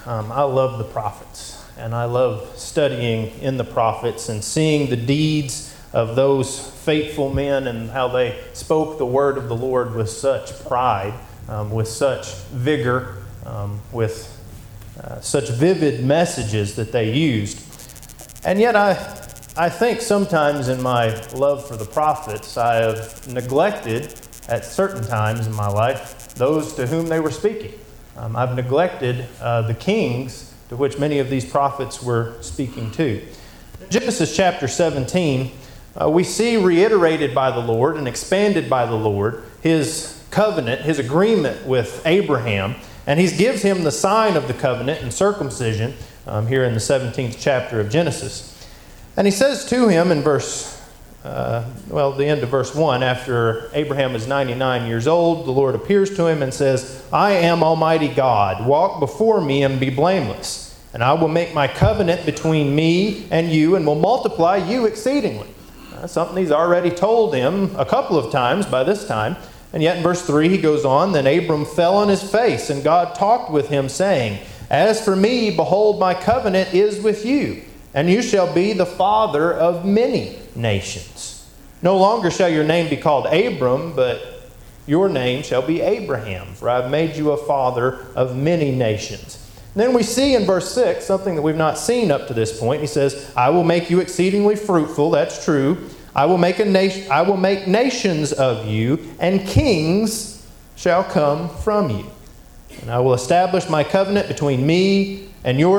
I love the prophets, and I love studying in the prophets and seeing the deeds of those faithful men and how they spoke the word of the Lord with such pride, with such vigor, with such vivid messages that they used. And yet I think sometimes in my love for the prophets, I have neglected at certain times in my life those to whom they were speaking. I've neglected the kings to which many of these prophets were speaking to. Genesis chapter 17, we see reiterated by the Lord and expanded by the Lord His covenant, His agreement with Abraham, and He gives him the sign of the covenant and circumcision here in the 17th chapter of Genesis. And He says to him in the end of verse 1, after Abraham is 99 years old, the Lord appears to him and says, I am Almighty God. Walk before me and be blameless. And I will make my covenant between me and you and will multiply you exceedingly. That's something He's already told him a couple of times by this time. And yet in verse 3 he goes on, Then Abram fell on his face, and God talked with him, saying, As for me, behold, my covenant is with you, and you shall be the father of many nations. No longer shall your name be called Abram, but your name shall be Abraham, for I have made you a father of many nations. And then we see in verse 6 something that we've not seen up to this point. He says, I will make you exceedingly fruitful. That's true. I will make nations of you, and kings shall come from you. And I will establish my covenant between me and you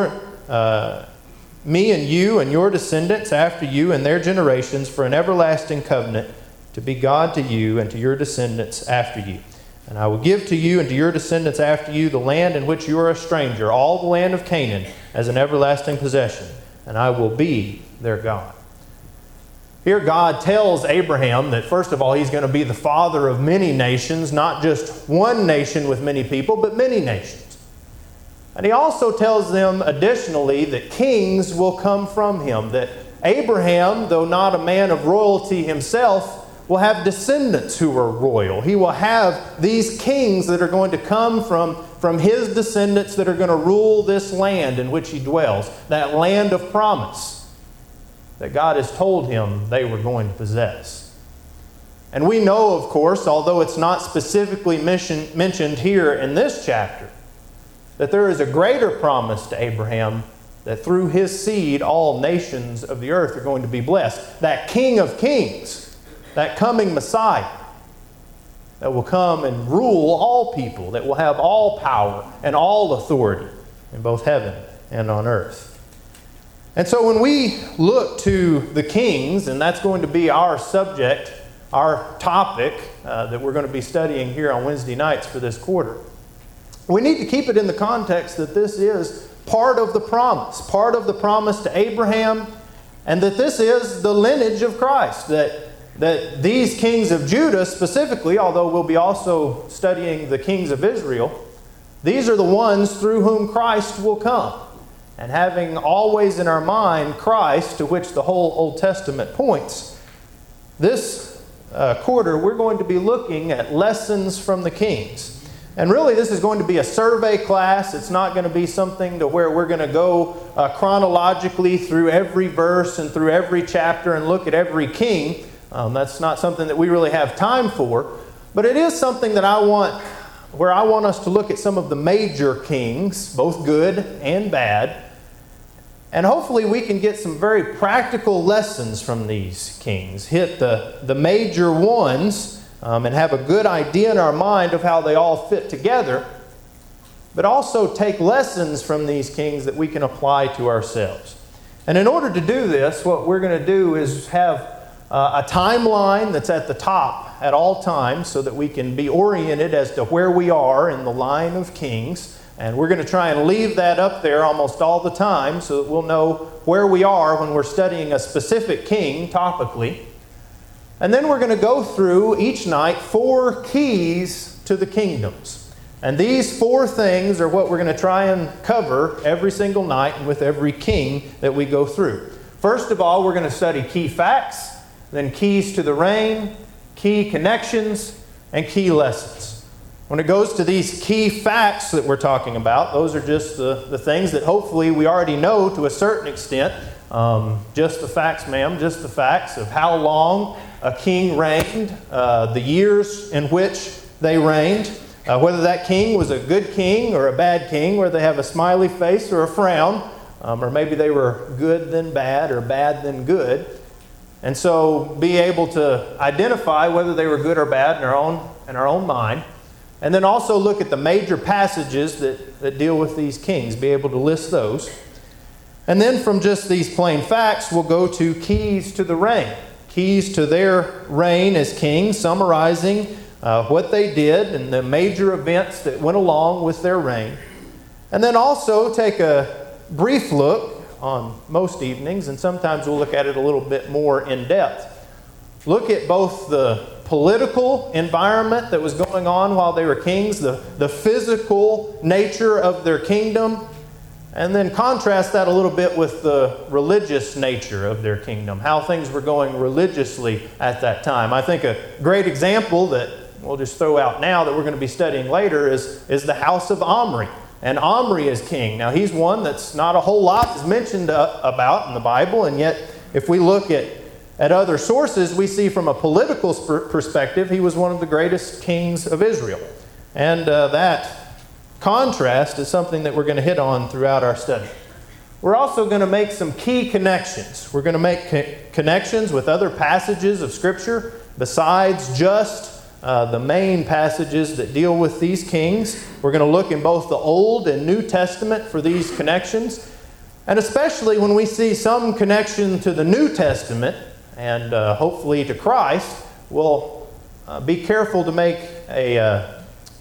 and your descendants after you and their generations for an everlasting covenant to be God to you and to your descendants after you. And I will give to you and to your descendants after you the land in which you are a stranger, all the land of Canaan, as an everlasting possession, and I will be their God. Here God tells Abraham that first of all He's going to be the father of many nations, not just one nation with many people, but many nations. And He also tells them additionally that kings will come from him, that Abraham, though not a man of royalty himself, will have descendants who are royal. He will have these kings that are going to come from his descendants that are going to rule this land in which he dwells, that land of promise that God has told him they were going to possess. And we know, of course, although it's not specifically mentioned here in this chapter, that there is a greater promise to Abraham that through his seed all nations of the earth are going to be blessed. That King of Kings, that coming Messiah, that will come and rule all people, that will have all power and all authority in both heaven and on earth. And so when we look to the kings, and that's going to be our subject, our topic that we're going to be studying here on Wednesday nights for this quarter, we need to keep it in the context that this is part of the promise to Abraham, and that this is the lineage of Christ, that these kings of Judah specifically, although we'll be also studying the kings of Israel, these are the ones through whom Christ will come. And having always in our mind Christ, to which the whole Old Testament points, this quarter we're going to be looking at lessons from the kings. And really this is going to be a survey class. It's not going to be something to where we're going to go chronologically through every verse and through every chapter and look at every king. That's not something that we really have time for. But it is something that I want us to look at some of the major kings, both good and bad. And hopefully we can get some very practical lessons from these kings. Hit the major ones and have a good idea in our mind of how they all fit together. But also take lessons from these kings that we can apply to ourselves. And in order to do this, what we're going to do is have a timeline that's at the top at all times so that we can be oriented as to where we are in the line of kings. And we're going to try and leave that up there almost all the time so that we'll know where we are when we're studying a specific king topically. And then we're going to go through each night 4 keys to the kingdoms. And these 4 things are what we're going to try and cover every single night and with every king that we go through. First of all, we're going to study key facts, then keys to the reign, key connections, and key lessons. When it goes to these key facts that we're talking about, those are just the things that hopefully we already know to a certain extent. Just the facts, ma'am, just the facts of how long a king reigned, the years in which they reigned, whether that king was a good king or a bad king, whether they have a smiley face or a frown, or maybe they were good then bad or bad then good. And so be able to identify whether they were good or bad in our own mind. And then also look at the major passages that deal with these kings, be able to list those. And then from just these plain facts, we'll go to keys to the reign. Keys to their reign as kings, summarizing what they did and the major events that went along with their reign. And then also take a brief look on most evenings, and sometimes we'll look at it a little bit more in depth. Look at both the political environment that was going on while they were kings, the physical nature of their kingdom, and then contrast that a little bit with the religious nature of their kingdom, how things were going religiously at that time. I think a great example that we'll just throw out now that we're going to be studying later is the house of Omri. And Omri is king. Now he's one that's not a whole lot is mentioned about in the Bible, and yet if we look at other sources, we see from a political perspective, he was one of the greatest kings of Israel. And that contrast is something that we're going to hit on throughout our study. We're also going to make some key connections. We're going to make connections with other passages of Scripture besides just the main passages that deal with these kings. We're going to look in both the Old and New Testament for these connections. And especially when we see some connection to the New Testament, and hopefully to Christ, we'll be careful to make a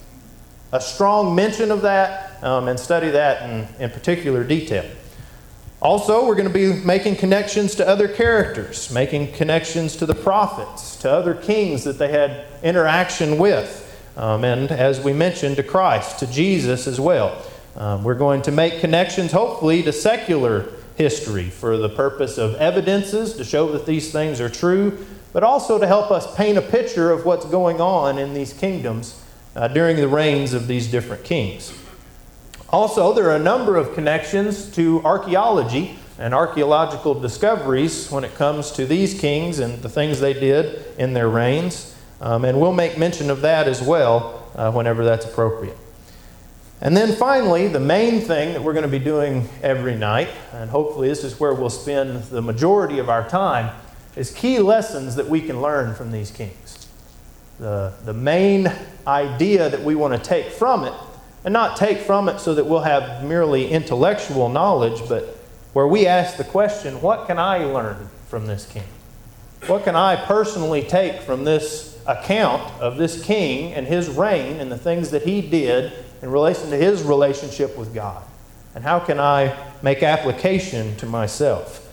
strong mention of that and study that in particular detail. Also, we're going to be making connections to other characters, making connections to the prophets, to other kings that they had interaction with, and as we mentioned, to Christ, to Jesus as well. We're going to make connections, hopefully, to secular history for the purpose of evidences to show that these things are true, but also to help us paint a picture of what's going on in these kingdoms during the reigns of these different kings. Also, there are a number of connections to archaeology and archaeological discoveries when it comes to these kings and the things they did in their reigns, and we'll make mention of that as well whenever that's appropriate. And then finally, the main thing that we're going to be doing every night, and hopefully this is where we'll spend the majority of our time, is key lessons that we can learn from these kings. The main idea that we want to take from it, and not take from it so that we'll have merely intellectual knowledge, but where we ask the question, what can I learn from this king? What can I personally take from this account of this king and his reign and the things that he did in relation to his relationship with God? And how can I make application to myself?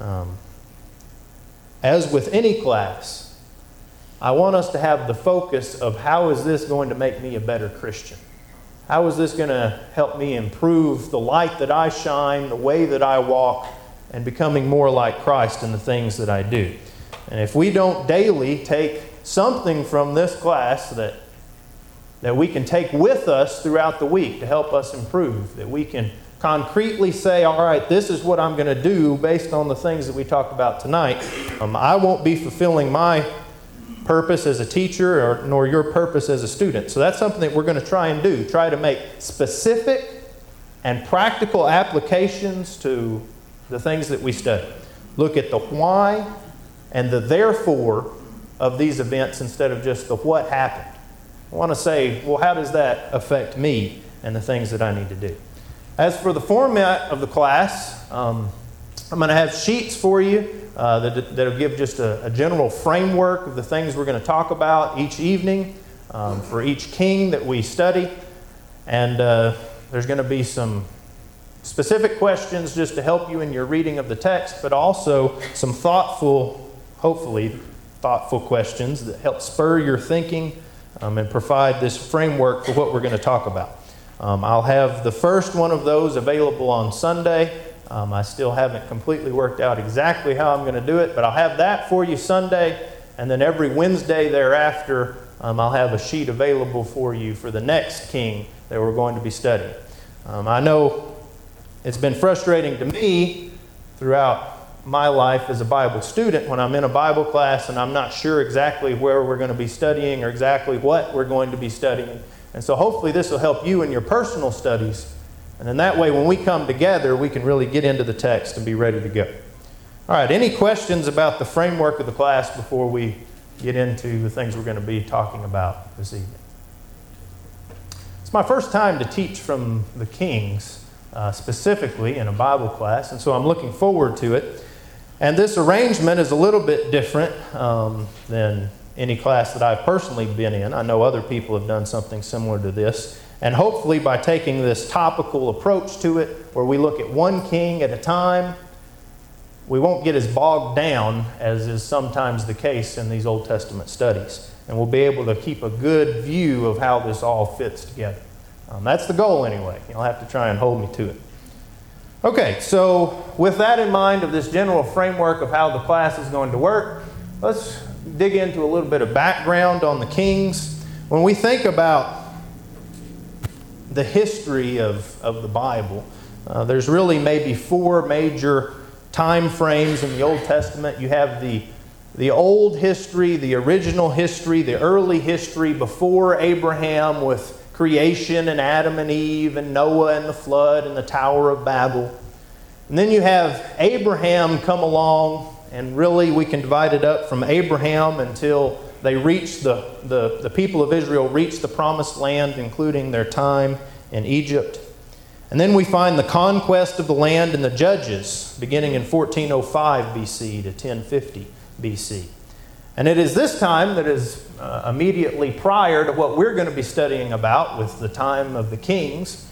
As with any class, I want us to have the focus of how is this going to make me a better Christian? How is this going to help me improve the light that I shine, the way that I walk, and becoming more like Christ in the things that I do? And if we don't daily take something from this class that we can take with us throughout the week to help us improve, that we can concretely say, all right, this is what I'm going to do based on the things that we talked about tonight, I won't be fulfilling my purpose as a teacher nor your purpose as a student. So that's something that we're going to try and do. Try to make specific and practical applications to the things that we study. Look at the why and the therefore of these events instead of just the what happened. I want to say, well, how does that affect me and the things that I need to do? As for the format of the class, I'm going to have sheets for you that'll give just a general framework of the things we're going to talk about each evening for each king that we study. And there's going to be some specific questions just to help you in your reading of the text, but also some hopefully thoughtful questions that help spur your thinking and provide this framework for what we're going to talk about. I'll have the first one of those available on Sunday. I still haven't completely worked out exactly how I'm going to do it, but I'll have that for you Sunday, and then every Wednesday thereafter I'll have a sheet available for you for the next king that we're going to be studying. I know it's been frustrating to me throughout my life as a Bible student when I'm in a Bible class and I'm not sure exactly where we're going to be studying or exactly what we're going to be studying. And so hopefully this will help you in your personal studies. And in that way, when we come together, we can really get into the text and be ready to go. All right, any questions about the framework of the class before we get into the things we're going to be talking about this evening? It's my first time to teach from the Kings, specifically in a Bible class, and so I'm looking forward to it. And this arrangement is a little bit different than any class that I've personally been in. I know other people have done something similar to this. And hopefully by taking this topical approach to it, where we look at one king at a time, we won't get as bogged down as is sometimes the case in these Old Testament studies. And we'll be able to keep a good view of how this all fits together. That's the goal anyway. You'll have to try and hold me to it. Okay, so with that in mind of this general framework of how the class is going to work, let's dig into a little bit of background on the kings. When we think about the history of the Bible, there's really maybe four major time frames in the Old Testament. You have the old history, the original history, the early history before Abraham with creation and Adam and Eve and Noah and the flood and the Tower of Babel. And then you have Abraham come along, and really we can divide it up from Abraham until they reach the people of Israel reach the promised land, including their time in Egypt. And then we find the conquest of the land in the Judges, beginning in 1405 BC to 1050 BC. And it is this time that is immediately prior to what we're going to be studying about with the time of the kings.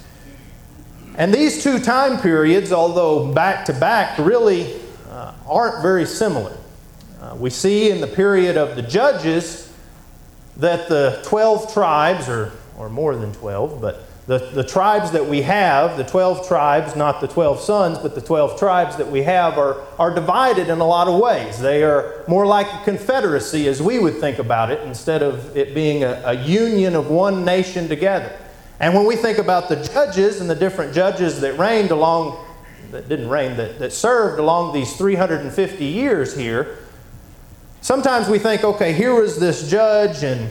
And these two time periods, although back to back, really aren't very similar. We see in the period of the Judges that the 12 tribes, or more than 12, but the tribes that we have, the 12 tribes, not the 12 sons, but the 12 tribes that we have are divided in a lot of ways. They are more like a confederacy as we would think about it, instead of it being a union of one nation together. And when we think about the judges and the different judges that reigned along, that served along these 350 years here, sometimes we think, okay, here was this judge and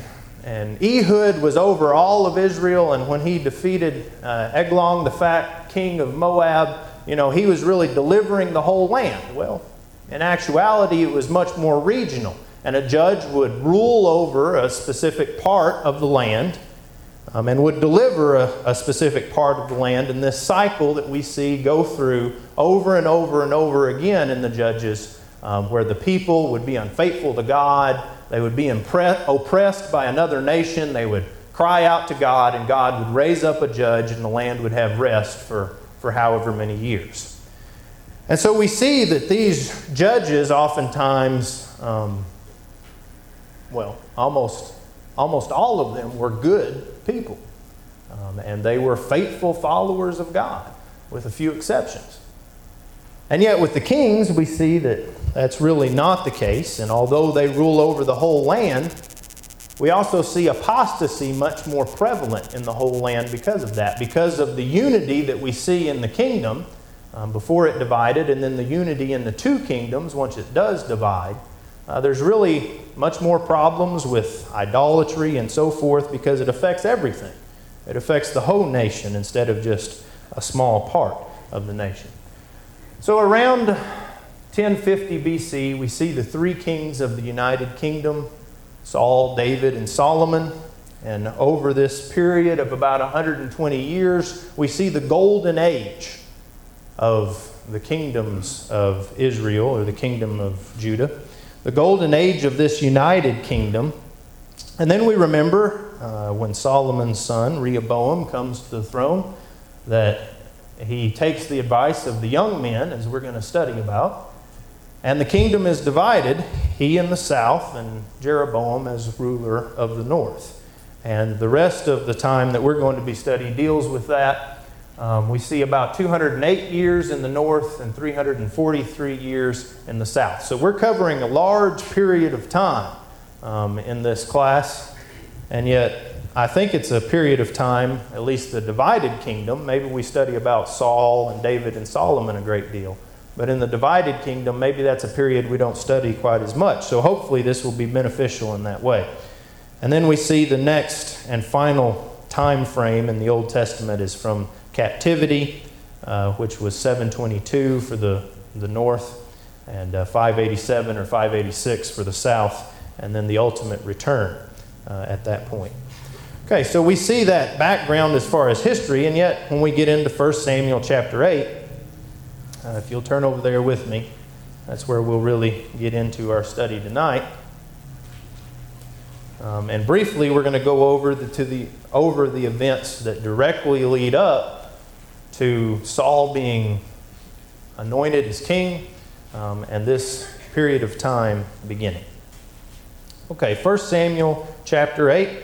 Ehud was over all of Israel, and when he defeated Eglon, the fat king of Moab, he was really delivering the whole land. Well, in actuality, it was much more regional, and a judge would rule over a specific part of the land and would deliver a specific part of the land. And this cycle that we see go through over and over and over again in the Judges, where the people would be unfaithful to God, they would be oppressed by another nation, they would cry out to God, and God would raise up a judge, and the land would have rest for however many years. And so we see that these judges oftentimes, almost all of them were good people. And they were faithful followers of God, with a few exceptions. And yet with the kings, we see that that's really not the case. And although they rule over the whole land, we also see apostasy much more prevalent in the whole land because of that. Because of the unity that we see in the kingdom before it divided, and then the unity in the two kingdoms once it does divide. There's really much more problems with idolatry and so forth because it affects everything. It affects the whole nation instead of just a small part of the nation. So around 1050 BC, we see the three kings of the United Kingdom, Saul, David, and Solomon. And over this period of about 120 years, we see the golden age of the kingdoms of Israel, or the kingdom of Judah. The golden age of this united kingdom. And then we remember when Solomon's son, Rehoboam, comes to the throne, that he takes the advice of the young men, as we're going to study about, and the kingdom is divided, he in the south and Jeroboam as ruler of the north. And the rest of the time that we're going to be studying deals with that. We see about 208 years in the north and 343 years in the south. So we're covering a large period of time in this class. And yet, I think it's a period of time, at least the divided kingdom. Maybe we study about Saul and David and Solomon a great deal. But in the divided kingdom, maybe that's a period we don't study quite as much. So hopefully this will be beneficial in that way. And then we see the next and final time frame in the Old Testament is from captivity, which was 722 for the north, and 587 or 586 for the south, and then the ultimate return at that point. Okay, so we see that background as far as history, and yet when we get into 1 Samuel chapter 8, if you'll turn over there with me, that's where we'll really get into our study tonight. And briefly, we're going to go over the events that directly lead up to Saul being anointed as king, and this period of time beginning. Okay, 1 Samuel chapter 8.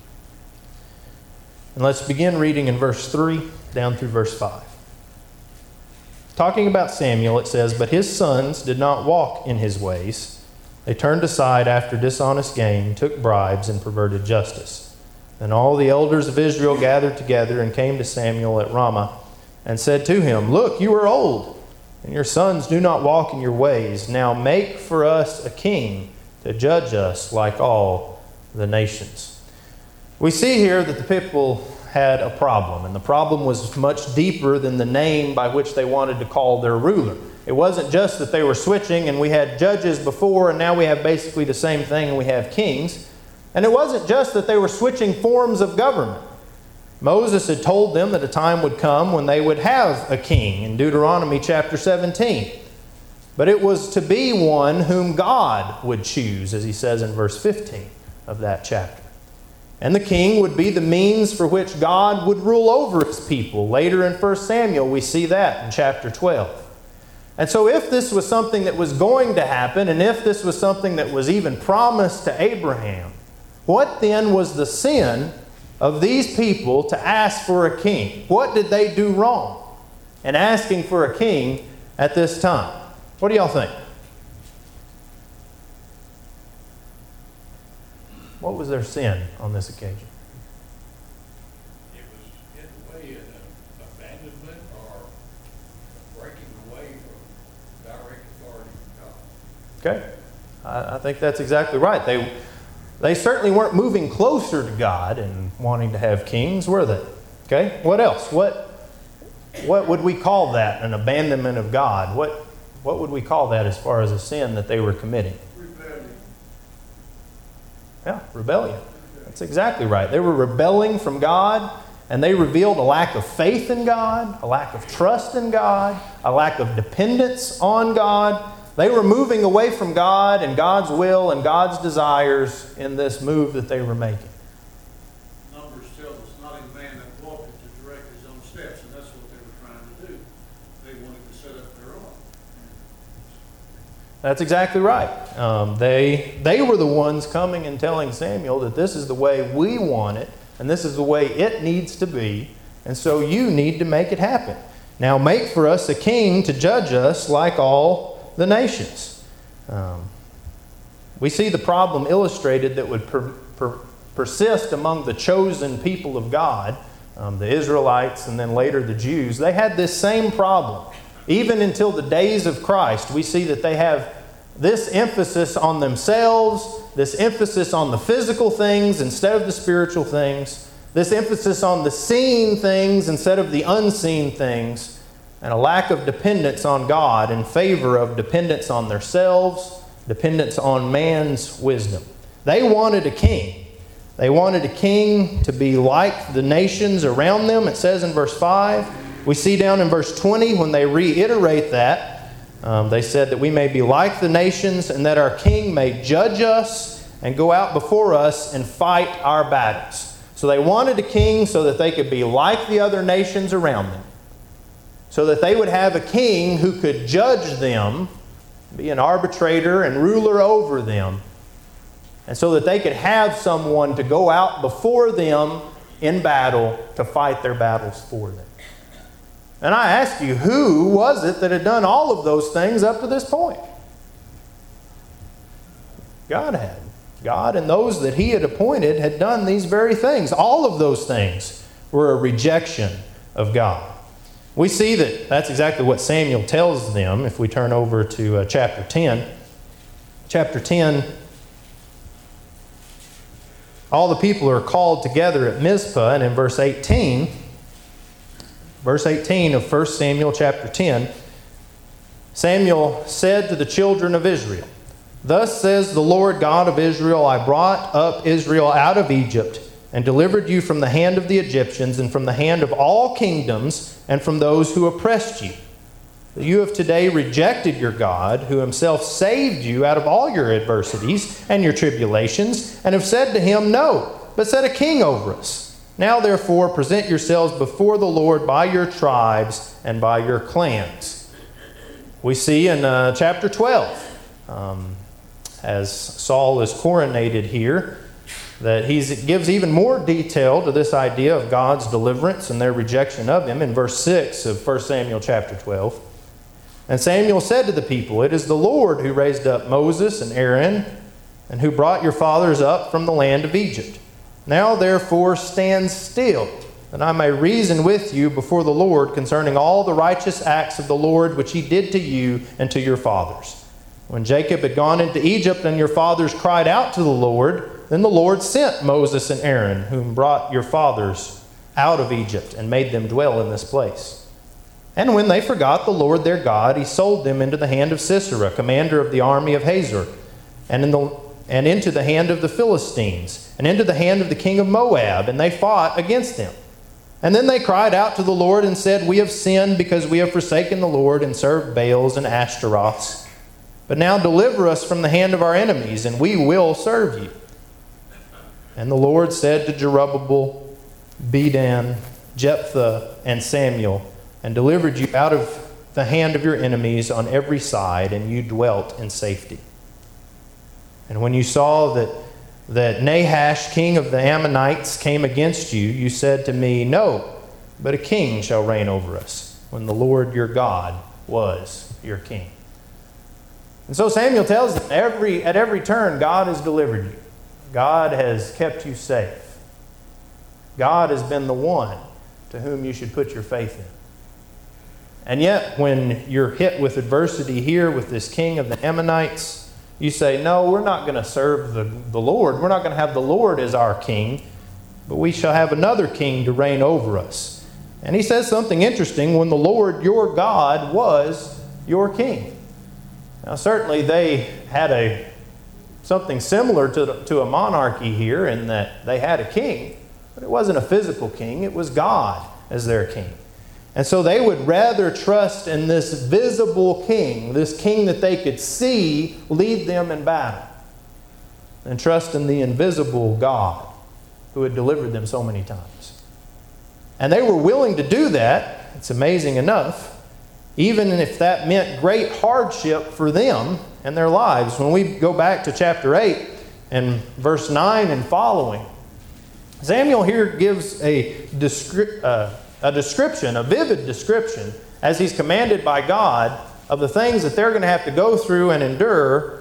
And let's begin reading in verse 3 down through verse 5. Talking about Samuel, it says, "But his sons did not walk in his ways. They turned aside after dishonest gain, took bribes, and perverted justice. Then all the elders of Israel gathered together and came to Samuel at Ramah and said to him, 'Look, you are old, and your sons do not walk in your ways. Now make for us a king to judge us like all the nations.'" We see here that the people had a problem, and the problem was much deeper than the name by which they wanted to call their ruler. It wasn't just that they were switching and we had judges before and now we have basically the same thing and we have kings. And it wasn't just that they were switching forms of government. Moses had told them that a time would come when they would have a king in Deuteronomy chapter 17. But it was to be one whom God would choose, as he says in verse 15 of that chapter. And the king would be the means for which God would rule over his people. Later in 1 Samuel, we see that in chapter 12. And so if this was something that was going to happen, and if this was something that was even promised to Abraham, what then was the sin of these people to ask for a king? What did they do wrong in asking for a king at this time? What do y'all think? What was their sin on this occasion? It was in a way an abandonment or breaking away from direct authority from God. Okay, I think that's exactly right. They certainly weren't moving closer to God and wanting to have kings, were they? Okay, what else? What would we call that? An abandonment of God? What would we call that as far as a sin that they were committing? Yeah, rebellion. That's exactly right. They were rebelling from God, and they revealed a lack of faith in God, a lack of trust in God, a lack of dependence on God. They were moving away from God and God's will and God's desires in this move that they were making. Numbers tell us, not a man that walketh to direct his own steps, and that's what they were trying to do. They wanted to set up their own. That's exactly right. They were the ones coming and telling Samuel that this is the way we want it, and this is the way it needs to be, and so you need to make it happen. Now make for us a king to judge us like all the nations. We see the problem illustrated that would persist among the chosen people of God, the Israelites and then later the Jews. They had this same problem. Even until the days of Christ, we see that they have this emphasis on themselves, this emphasis on the physical things instead of the spiritual things, this emphasis on the seen things instead of the unseen things, and a lack of dependence on God in favor of dependence on themselves, dependence on man's wisdom. They wanted a king. They wanted a king to be like the nations around them. It says in verse 5. We see down in verse 20 when they reiterate that, they said that we may be like the nations and that our king may judge us and go out before us and fight our battles. So they wanted a king so that they could be like the other nations around them, so that they would have a king who could judge them, be an arbitrator and ruler over them, and so that they could have someone to go out before them in battle to fight their battles for them. And I ask you, who was it that had done all of those things up to this point? God had. God and those that he had appointed had done these very things. All of those things were a rejection of God. We see that that's exactly what Samuel tells them if we turn over to chapter 10. Chapter 10, all the people are called together at Mizpah, and in verse 18 of 1 Samuel chapter 10, Samuel said to the children of Israel, "Thus says the Lord God of Israel, I brought up Israel out of Egypt and delivered you from the hand of the Egyptians and from the hand of all kingdoms and from those who oppressed you. But you have today rejected your God, who himself saved you out of all your adversities and your tribulations, and have said to him, 'No, but set a king over us.' Now therefore present yourselves before the Lord by your tribes and by your clans." We see in chapter 12, as Saul is coronated here, that he gives even more detail to this idea of God's deliverance and their rejection of him in verse 6 of 1 Samuel chapter 12. "And Samuel said to the people, 'It is the Lord who raised up Moses and Aaron, and who brought your fathers up from the land of Egypt. Now therefore stand still, that I may reason with you before the Lord concerning all the righteous acts of the Lord which he did to you and to your fathers. When Jacob had gone into Egypt and your fathers cried out to the Lord, then the Lord sent Moses and Aaron, whom brought your fathers out of Egypt and made them dwell in this place. And when they forgot the Lord their God, he sold them into the hand of Sisera, commander of the army of Hazor, and into the hand of the Philistines, and into the hand of the king of Moab, and they fought against them. And then they cried out to the Lord and said, 'We have sinned because we have forsaken the Lord and served Baals and Ashtaroths. But now deliver us from the hand of our enemies, and we will serve you.' And the Lord said to Jerubbaal, Bedan, Jephthah, and Samuel, and delivered you out of the hand of your enemies on every side, and you dwelt in safety. And when you saw that Nahash, king of the Ammonites, came against you, you said to me, 'No, but a king shall reign over us,' when the Lord your God was your king." And so Samuel tells them, at every turn, God has delivered you. God has kept you safe. God has been the one to whom you should put your faith in. And yet, when you're hit with adversity here with this king of the Ammonites, you say, "No, we're not going to serve the Lord. We're not going to have the Lord as our king, but we shall have another king to reign over us." And he says something interesting, when the Lord your God was your king. Now, certainly they had something similar to a monarchy here in that they had a king, but it wasn't a physical king. It was God as their king. And so they would rather trust in this visible king, this king that they could see lead them in battle, than trust in the invisible God who had delivered them so many times. And they were willing to do that, it's amazing enough, even if that meant great hardship for them and their lives. When we go back to chapter 8 and verse 9 and following, Samuel here gives a description, a vivid description, as he's commanded by God, of the things that they're going to have to go through and endure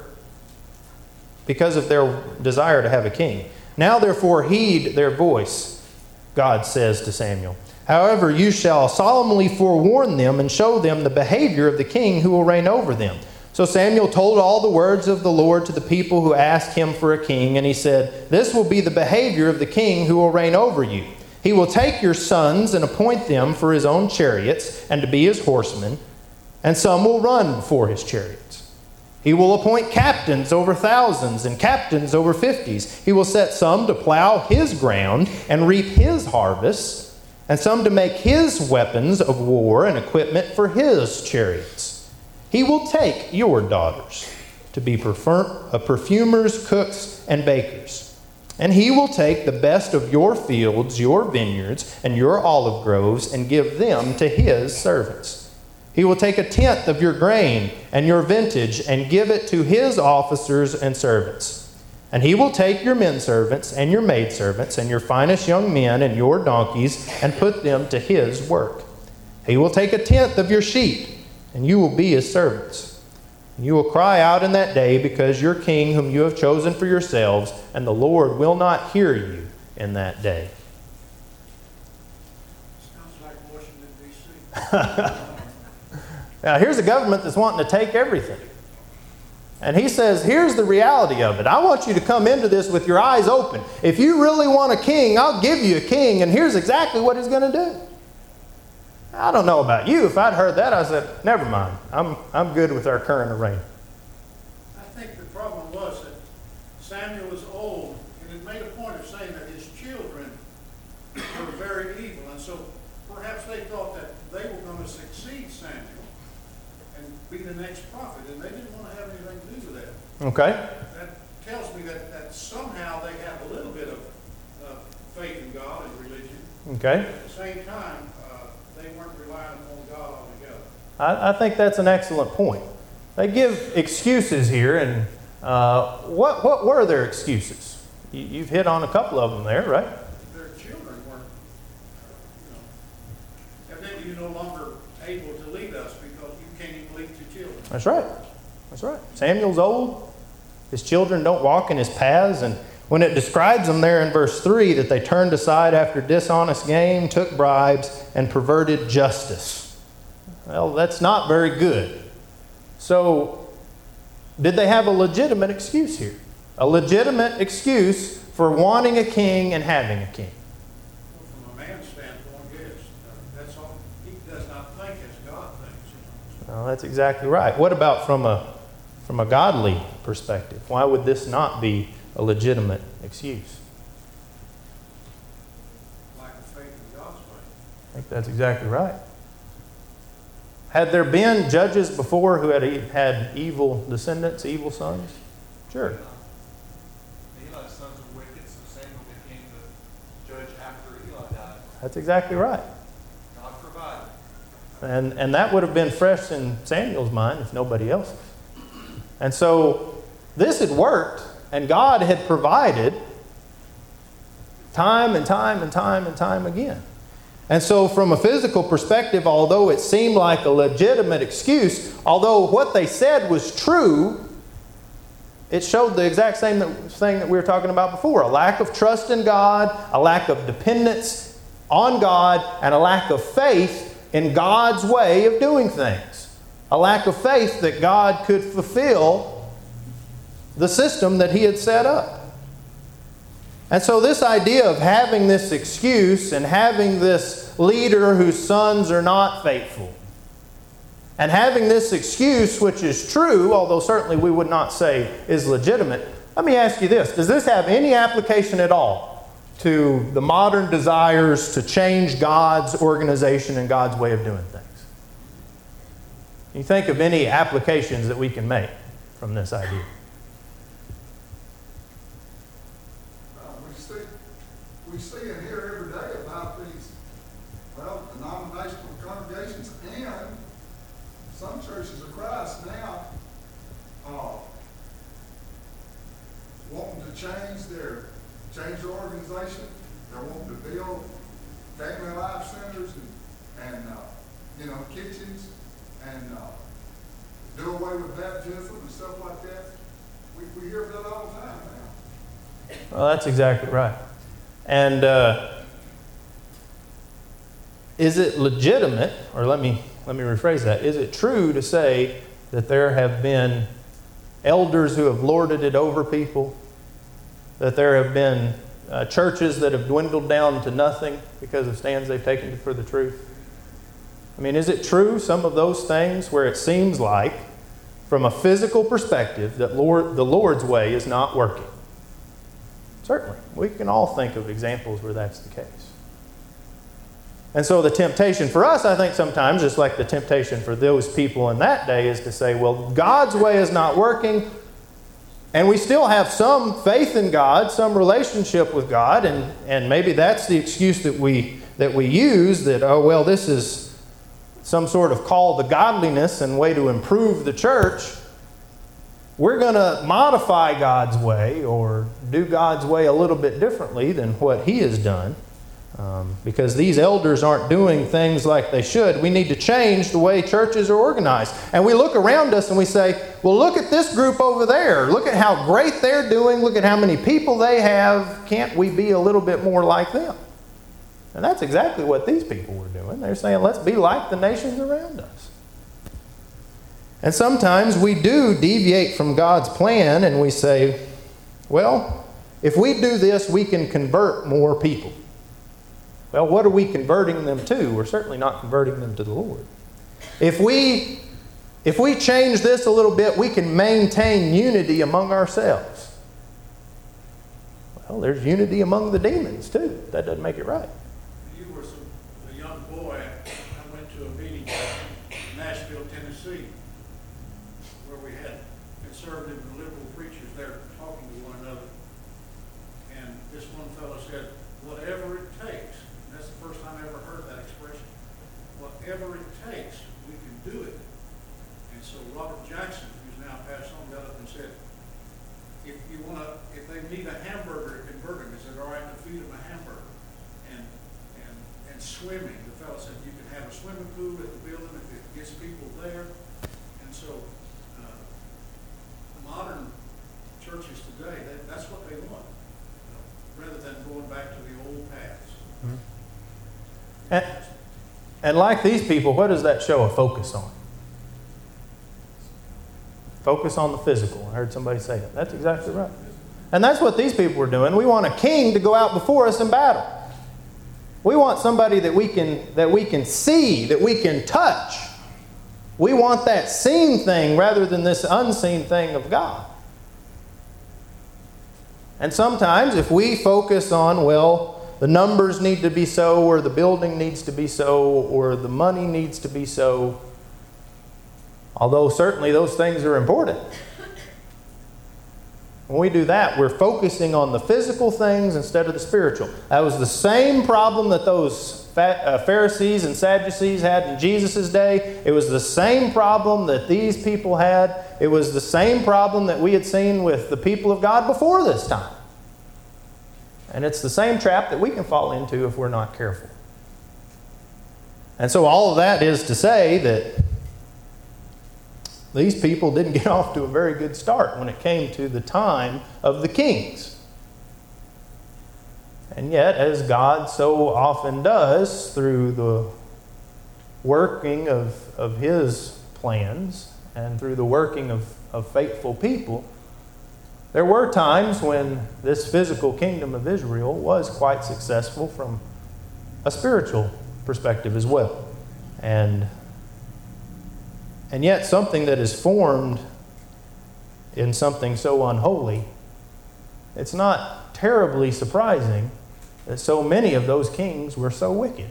because of their desire to have a king. "Now therefore heed their voice," God says to Samuel. "However, you shall solemnly forewarn them and show them the behavior of the king who will reign over them." So Samuel told all the words of the Lord to the people who asked him for a king, and he said, "This will be the behavior of the king who will reign over you. He will take your sons and appoint them for his own chariots and to be his horsemen, and some will run before his chariots. He will appoint captains over thousands and captains over 50s. He will set some to plow his ground and reap his harvests, and some to make his weapons of war and equipment for his chariots. He will take your daughters to be perfumers, cooks, and bakers. And he will take the best of your fields, your vineyards, and your olive groves, and give them to his servants. He will take a tenth of your grain and your vintage, and give it to his officers and servants. And he will take your men servants and your maid servants and your finest young men and your donkeys, and put them to his work. He will take a tenth of your sheep, and you will be his servants. You will cry out in that day because your king whom you have chosen for yourselves, and the Lord will not hear you in that day. Sounds like Washington, D.C. Now, here's a government that's wanting to take everything. And he says, here's the reality of it. I want you to come into this with your eyes open. If you really want a king, I'll give you a king, and here's exactly what he's going to do. I don't know about you. If I'd heard that, I said, never mind. I'm good with our current arrangement. I think the problem was that Samuel was old, and it made a point of saying that his children were very evil. And so perhaps they thought that they were going to succeed Samuel and be the next prophet, and they didn't want to have anything to do with that. Okay. That tells me that somehow they have a little bit of faith in God and religion. Okay. At the same time, they weren't relying on God altogether. I think that's an excellent point. They give excuses here, and what were their excuses? You've hit on a couple of them there, right? Their children weren't, evidently you're no longer able to lead us because you can't even lead your children. That's right. That's right. Samuel's old. His children don't walk in his paths, and when it describes them there in verse 3 that they turned aside after dishonest gain, took bribes, and perverted justice. Well, that's not very good. So, did they have a legitimate excuse here? A legitimate excuse for wanting a king and having a king? Well, from a man's standpoint, yes. That's all. He does not think as God thinks. Well, that's exactly right. What about from a godly perspective? Why would this not be a legitimate excuse? Lack of faith in God's way. I think that's exactly right. Had there been judges before who had evil descendants, evil sons? Sure. Eli's sons were wicked, so Samuel became the judge after Eli died. That's exactly right. God provided. And that would have been fresh in Samuel's mind if nobody else's. And so this had worked, and God had provided time and time and time and time again. And so from a physical perspective, although it seemed like a legitimate excuse, although what they said was true, it showed the exact same thing that we were talking about before. A lack of trust in God, a lack of dependence on God, and a lack of faith in God's way of doing things. A lack of faith that God could fulfill the system that He had set up. And so this idea of having this excuse and having this leader whose sons are not faithful, and having this excuse, which is true, although certainly we would not say is legitimate, let me ask you this. Does this have any application at all to the modern desires to change God's organization and God's way of doing things? Can you think of any applications that we can make from this idea? We see and hear every day about these, denominational congregations and some churches of Christ now wanting to change their organization. They're wanting to build family life centers and kitchens and do away with baptism and stuff like that. We hear that all the time now. Well, that's exactly right. And is it legitimate, or let me rephrase that, is it true to say that there have been elders who have lorded it over people, that there have been churches that have dwindled down to nothing because of stands they've taken for the truth? I mean, is it true, some of those things, where it seems like, from a physical perspective, that the Lord's way is not working? Certainly. We can all think of examples where that's the case. And so the temptation for us, I think sometimes, just like the temptation for those people in that day, is to say, well, God's way is not working, and we still have some faith in God, some relationship with God, and maybe that's the excuse that we use, that, oh, well, this is some sort of call to godliness and way to improve the church. We're going to modify God's way or do God's way a little bit differently than what He has done. Because these elders aren't doing things like they should. We need to change the way churches are organized. And we look around us and we say, well, look at this group over there. Look at how great they're doing. Look at how many people they have. Can't we be a little bit more like them? And that's exactly what these people were doing. They're saying, let's be like the nations around us. And sometimes we do deviate from God's plan and we say, well, if we do this, we can convert more people. Well, what are we converting them to? We're certainly not converting them to the Lord. If we change this a little bit, we can maintain unity among ourselves. Well, there's unity among the demons too. That doesn't make it right. You were a young boy. I went to a meeting in Nashville, Tennessee, where we had conservative and liberal preachers there talking to one another. And this one fellow said, whatever it takes. And that's the first time I ever heard that expression. Whatever it takes, we can do it. And so Robert Jackson, who's now passed on, got up and said, if they need a hamburger to convert them, is it all right to feed them a hamburger? And swimming, the fellow said you can have a swimming pool at the building if it gets people there. And so modern churches today, that's what they want, rather than going back to the old paths. Mm-hmm. And like these people, what does that show a focus on? Focus on the physical. I heard somebody say that. That's exactly right. And that's what these people were doing. We want a king to go out before us in battle. We want somebody that we can see, that we can touch. We want that seen thing rather than this unseen thing of God. And sometimes if we focus on, well, the numbers need to be so, or the building needs to be so, or the money needs to be so, although certainly those things are important. When we do that, we're focusing on the physical things instead of the spiritual. That was the same problem that those Pharisees and Sadducees had in Jesus' day. It was the same problem that these people had. It was the same problem that we had seen with the people of God before this time. And it's the same trap that we can fall into if we're not careful. And so all of that is to say that these people didn't get off to a very good start when it came to the time of the kings. And yet, as God so often does through the working of His plans and through the working of faithful people, there were times when this physical kingdom of Israel was quite successful from a spiritual perspective as well. And yet something that is formed in something so unholy, it's not terribly surprising that so many of those kings were so wicked.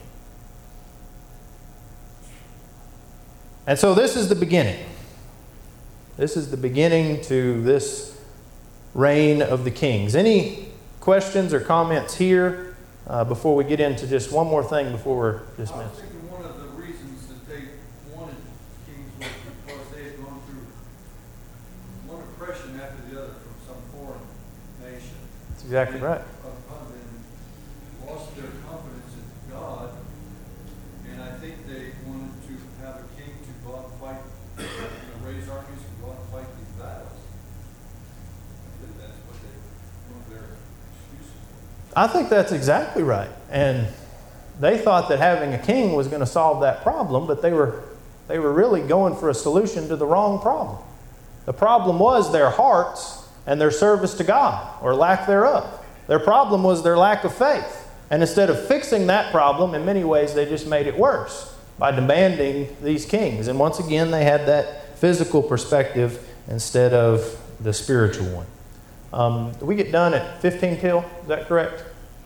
And so this is the beginning. This is the beginning to this reign of the kings. Any questions or comments here before we get into just one more thing before we're dismissed? I was thinking one of the reasons that they wanted kings was because they had gone through one oppression after the other from some foreign nation. That's exactly right. And lost their confidence in God, and I think they wanted to have a king to go out and fight, raise armies and go out and fight these battles. I think that's what one of their excuses was. I think that's exactly right. And they thought that having a king was going to solve that problem, but they were really going for a solution to the wrong problem. The problem was their hearts and their service to God, or lack thereof. Their problem was their lack of faith. And instead of fixing that problem, in many ways they just made it worse by demanding these kings. And once again, they had that physical perspective instead of the spiritual one. Did we get done at 15 till? Is that correct?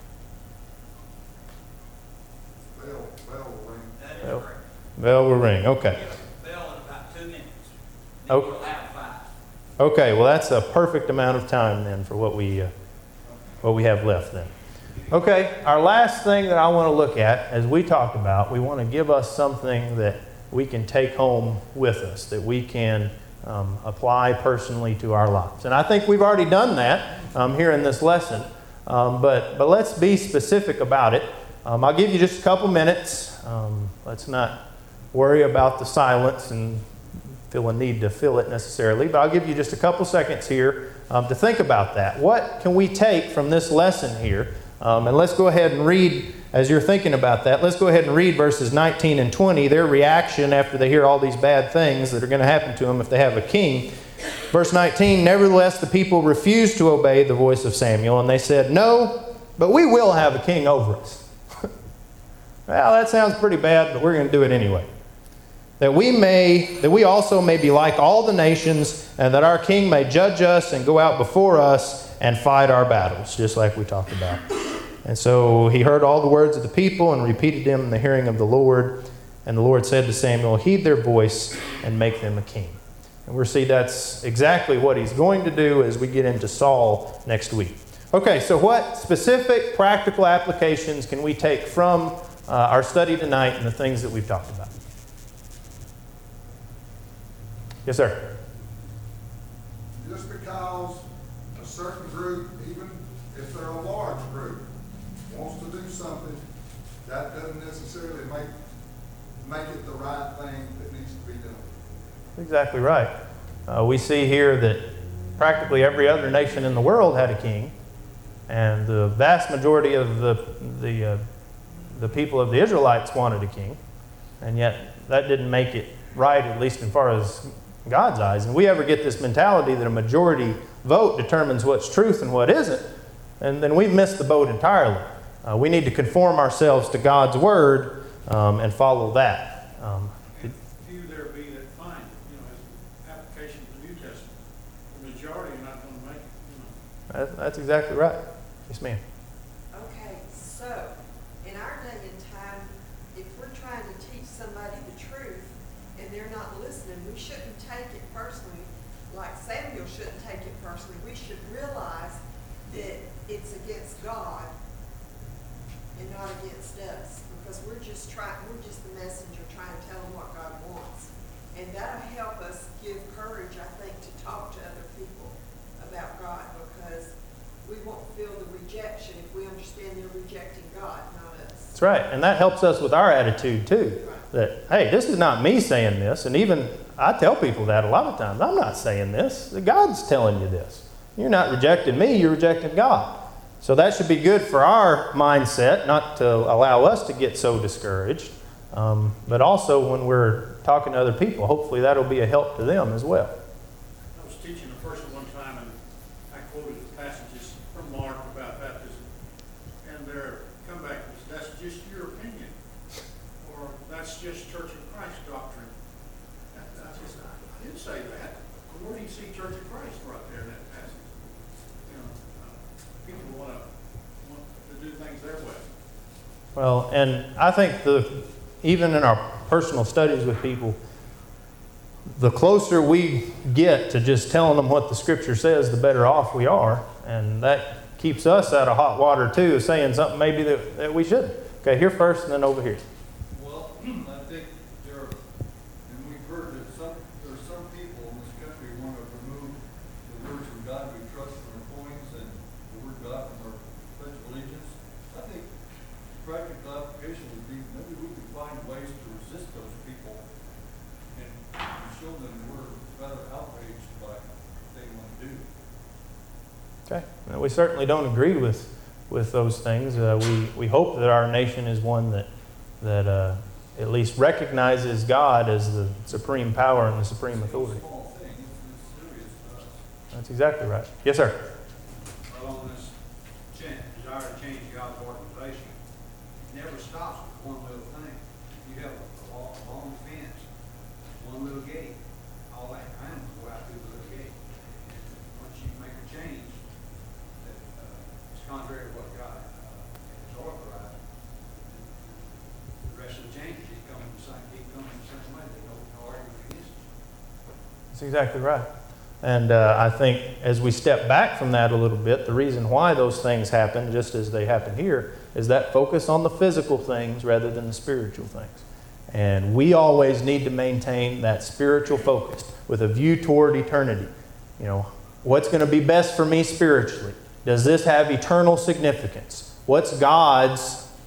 Bell will ring. That is Bell. correct. Bell will ring. Okay. Bell in about 2 minutes. Oh. Then we'll have 5. Okay, well that's a perfect amount of time then for what we have left then. Okay, our last thing that I want to look at, as we talked about, we want to give us something that we can take home with us, that we can apply personally to our lives. And I think we've already done that here in this lesson, but let's be specific about it. I'll give you just a couple minutes. Let's not worry about the silence and feel a need to fill it necessarily, but I'll give you just a couple seconds here to think about that. What can we take from this lesson here? And let's go ahead and read, as you're thinking about that, let's go ahead and read verses 19 and 20, their reaction after they hear all these bad things that are going to happen to them if they have a king. Verse 19, nevertheless, the people refused to obey the voice of Samuel, and they said, no, but we will have a king over us. Well, that sounds pretty bad, but we're going to do it anyway. That we also may be like all the nations, and that our king may judge us and go out before us and fight our battles, just like we talked about. And so he heard all the words of the people and repeated them in the hearing of the Lord. And the Lord said to Samuel, heed their voice and make them a king. And we'll see that's exactly what he's going to do as we get into Saul next week. Okay, so what specific practical applications can we take from our study tonight and the things that we've talked about? Yes, sir. Just because a certain group, even if they're a large group, wants to do something, that doesn't necessarily make it the right thing that needs to be done. Exactly right. We see here that practically every other nation in the world had a king, and the vast majority of the people of the Israelites wanted a king, and yet that didn't make it right, at least as far as God's eyes. And we ever get this mentality that a majority vote determines what's truth and what isn't, and then we've missed the boat entirely. We need to conform ourselves to God's Word and follow that. Few there be that find it, as application of the New Testament. The majority are not going to make it, That's exactly right. Yes, ma'am. Okay, so in our day and time, if we're trying to teach somebody the truth and they're not listening, we shouldn't take it personally. Like Samuel shouldn't take it personally. We should realize that it's against God and not against us, because we're just the messenger trying to tell them what God wants. And that'll help us give courage, I think, to talk to other people about God, because we won't feel the rejection if we understand they're rejecting God, not us. That's right. And that helps us with our attitude too. That, hey, this is not me saying this. And even I tell people that a lot of times. I'm not saying this. God's telling you this. You're not rejecting me, you're rejecting God. So that should be good for our mindset, not to allow us to get so discouraged. But also when we're talking to other people, hopefully that'll be a help to them as well. I was teaching a person one time, and I quoted the passages from Mark about baptism, and their comeback was, that's just your opinion, or that's just Church of Christ doctrine. I didn't say that. Where do you see Church of Christ right there in that passage? People want to do things their way. Well, and I think even in our personal studies with people, the closer we get to just telling them what the Scripture says, the better off we are. And that keeps us out of hot water, too, saying something maybe that we shouldn't. Okay, here first and then over here. Well, I think and we've heard that there are some people in this country who want to remove the words from God we trust from our coins and the word God from our pledge of allegiance. I think practical application would be maybe we could find ways to resist those people and show them we're rather outraged by what they want to do. Okay. Well, we certainly don't agree with those things. We hope that our nation is one that at least recognizes God as the supreme power and the supreme authority. Small thing, it's serious to us. That's exactly right. Yes, sir. Well, on this desire to change God's organization, it never stops with one little thing. You have a long fence, one little gate, all that animals go out through the little gate. Once you make a change that is contrary to what God has authorized, the rest of the changes keep coming the same way. There's no argument against it. That's exactly right. And I think as we step back from that a little bit, the reason why those things happen, just as they happen here, is that focus on the physical things rather than the spiritual things. And we always need to maintain that spiritual focus with a view toward eternity. What's going to be best for me spiritually? Does this have eternal significance? What's God's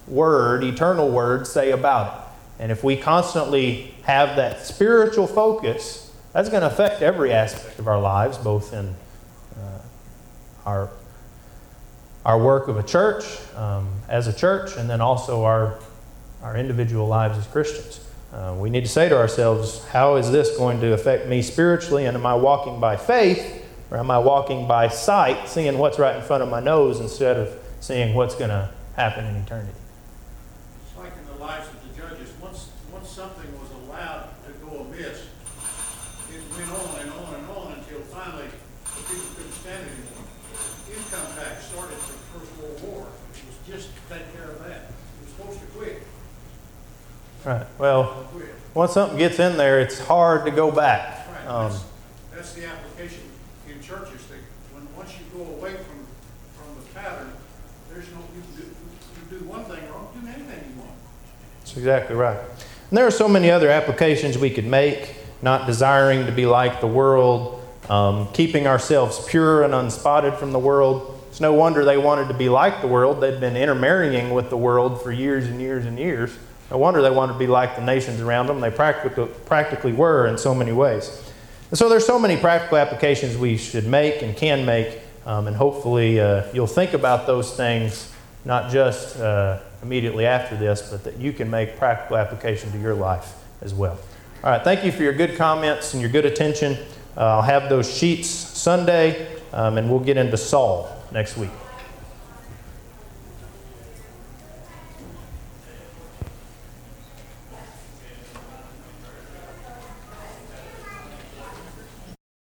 Word, eternal Word, say about it? And if we constantly have that spiritual focus, that's going to affect every aspect of our lives, both in our work of a church, as a church, and then also our individual lives as Christians. We need to say to ourselves, how is this going to affect me spiritually? And am I walking by faith, or am I walking by sight, seeing what's right in front of my nose instead of seeing what's going to happen in eternity? It's like in the lives of the judges. Once something was allowed to go amiss, it went on and on and on until finally the people couldn't stand it anymore. Income tax started from the First World War. It was just to take care of that. It was supposed to quit. Right. Well, once something gets in there, it's hard to go back. Right. That's the application in churches. Once you go away from the pattern, there's no, you do one thing wrong, do anything you want. That's exactly right. And there are so many other applications we could make, not desiring to be like the world, keeping ourselves pure and unspotted from the world. It's no wonder they wanted to be like the world. They'd been intermarrying with the world for years and years and years. No wonder they wanted to be like the nations around them. They practically were in so many ways. And so there's so many practical applications we should make and can make, and hopefully you'll think about those things, not just immediately after this, but that you can make practical application to your life as well. All right, thank you for your good comments and your good attention. I'll have those sheets Sunday, and we'll get into Saul next week.